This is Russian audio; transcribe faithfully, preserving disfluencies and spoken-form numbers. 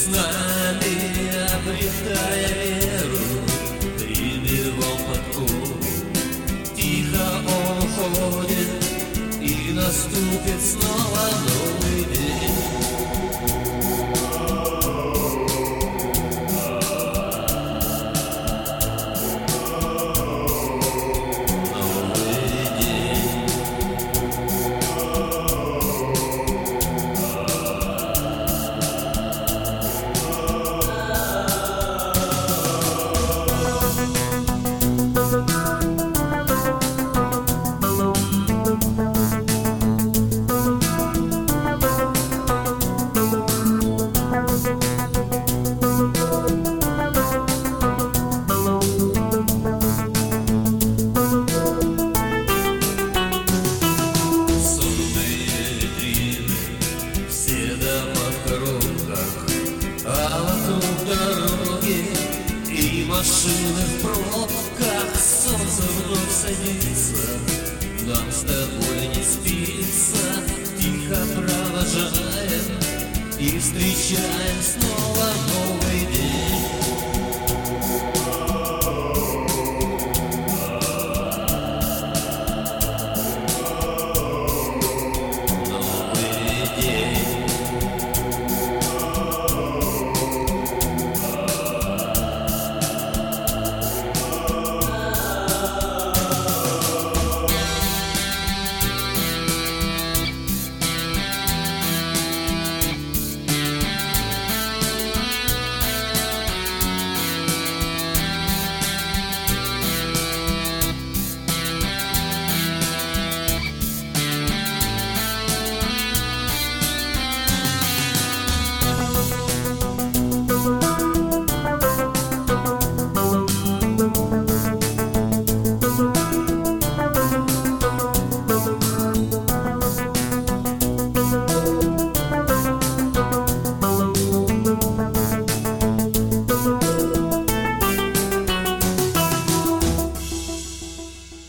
с нами, обретая веру, тренировал подкову. Тихо он уходит, и наступит снова новый день. Машины в пробках, солнце вновь садится, нам с тобой не спится. Тихо провожаем и встречаем снова новый